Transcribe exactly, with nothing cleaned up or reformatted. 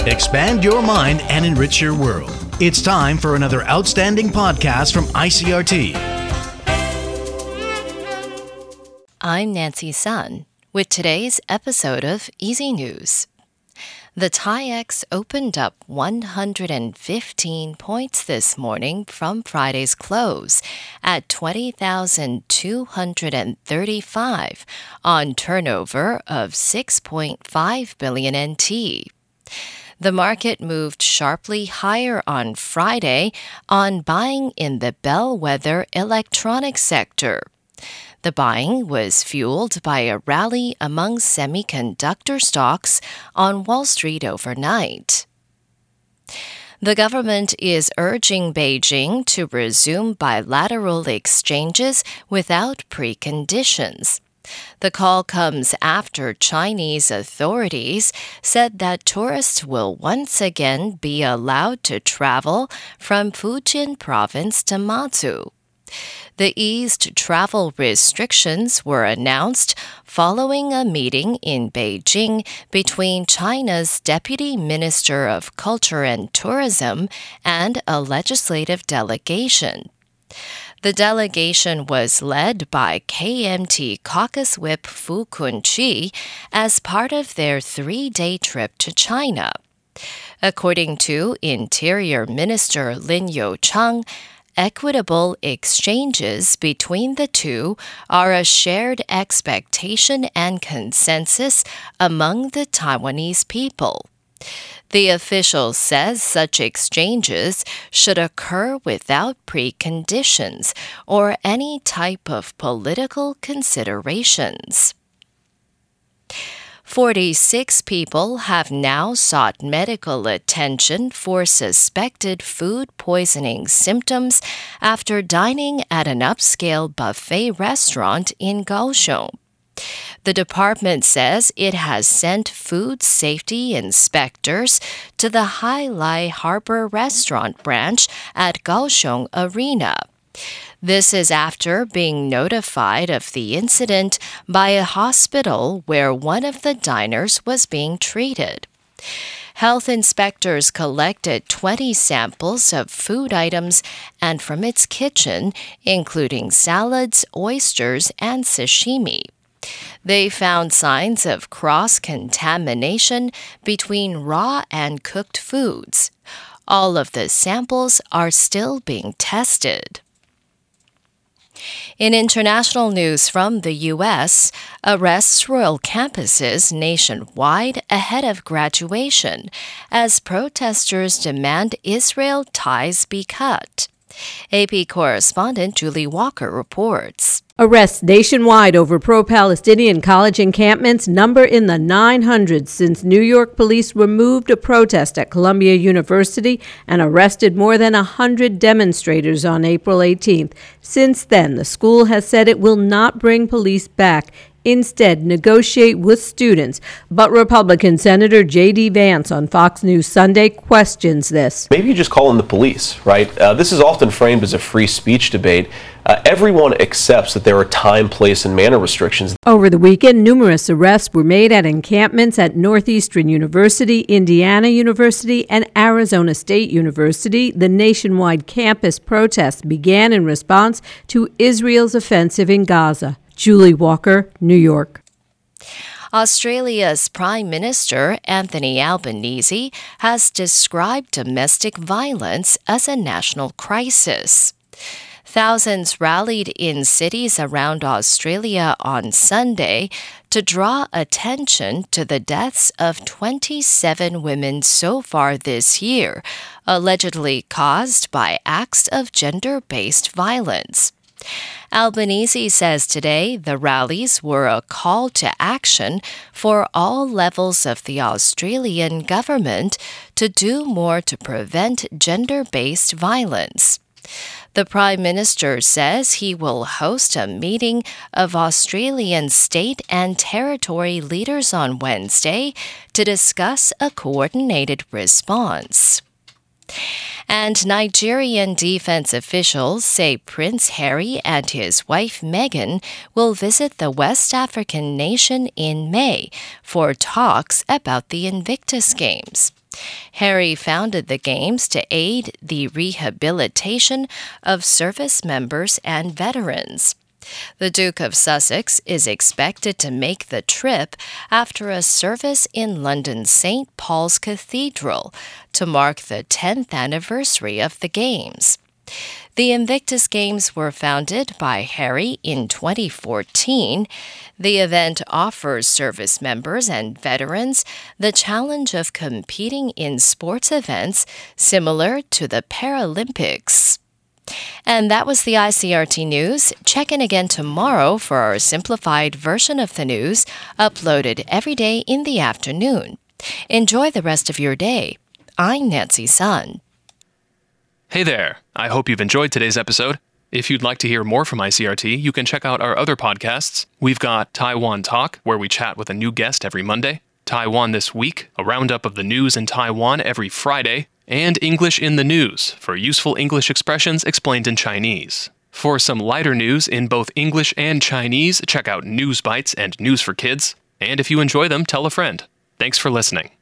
Expand your mind and enrich your world. It's time for another outstanding podcast from I C R T. I'm Nancy Sun with today's episode of Easy News. The T A I E X opened up one hundred fifteen points this morning from Friday's close at twenty thousand two hundred thirty-five on turnover of six point five billion N T. The market moved sharply higher on Friday on buying in the bellwether electronics sector. The buying was fueled by a rally among semiconductor stocks on Wall Street overnight. The government is urging Beijing to resume bilateral exchanges without preconditions. The call comes after Chinese authorities said that tourists will once again be allowed to travel from Fujian province to Matsu. The eased travel restrictions were announced following a meeting in Beijing between China's Deputy Minister of Culture and Tourism and a legislative delegation. The delegation was led by K M T caucus whip Fu Kun-chi as part of their three-day trip to China. According to Interior Minister Lin Youchang, equitable exchanges between the two are a shared expectation and consensus among the Taiwanese people. The official says such exchanges should occur without preconditions or any type of political considerations. forty-six people have now sought medical attention for suspected food poisoning symptoms after dining at an upscale buffet restaurant in Kaohsiung. The department says it has sent food safety inspectors to the Hai Lai Harbor Restaurant branch at Kaohsiung Arena. This is after being notified of the incident by a hospital where one of the diners was being treated. Health inspectors collected twenty samples of food items and from its kitchen, including salads, oysters, and sashimi. They found signs of cross-contamination between raw and cooked foods. All of the samples are still being tested. In international news from the U S, arrests royal campuses nationwide ahead of graduation as protesters demand Israel ties be cut. A P correspondent Julie Walker reports. Arrests nationwide over pro-Palestinian college encampments number in the nine hundreds since New York police removed a protest at Columbia University and arrested more than one hundred demonstrators on April eighteenth. Since then, the school has said it will not bring police back, instead negotiate with students. But Republican Senator J D Vance on Fox News Sunday questions this. Maybe you just call in the police, right? Uh, this is often framed as a free speech debate. Uh, everyone accepts that there are time, place, and manner restrictions. Over the weekend, numerous arrests were made at encampments at Northeastern University, Indiana University, and Arizona State University. The nationwide campus protests began in response to Israel's offensive in Gaza. Julie Walker, New York. Australia's Prime Minister Anthony Albanese has described domestic violence as a national crisis. Thousands rallied in cities around Australia on Sunday to draw attention to the deaths of twenty-seven women so far this year, allegedly caused by acts of gender-based violence. Albanese says today the rallies were a call to action for all levels of the Australian government to do more to prevent gender-based violence. The Prime Minister says he will host a meeting of Australian state and territory leaders on Wednesday to discuss a coordinated response. And Nigerian defense officials say Prince Harry and his wife Meghan will visit the West African nation in May for talks about the Invictus Games. Harry founded the Games to aid the rehabilitation of service members and veterans. The Duke of Sussex is expected to make the trip after a service in London's Saint Paul's Cathedral to mark the tenth anniversary of the Games. The Invictus Games were founded by Harry in twenty fourteen. The event offers service members and veterans the challenge of competing in sports events similar to the Paralympics. And that was the I C R T News. Check in again tomorrow for our simplified version of the news, uploaded every day in the afternoon. Enjoy the rest of your day. I'm Nancy Sun. Hey there! I hope you've enjoyed today's episode. If you'd like to hear more from I C R T, you can check out our other podcasts. We've got Taiwan Talk, where we chat with a new guest every Monday, Taiwan This Week, a roundup of the news in Taiwan every Friday, and English in the News, for useful English expressions explained in Chinese. For some lighter news in both English and Chinese, check out News Bites and News for Kids. And if you enjoy them, tell a friend. Thanks for listening.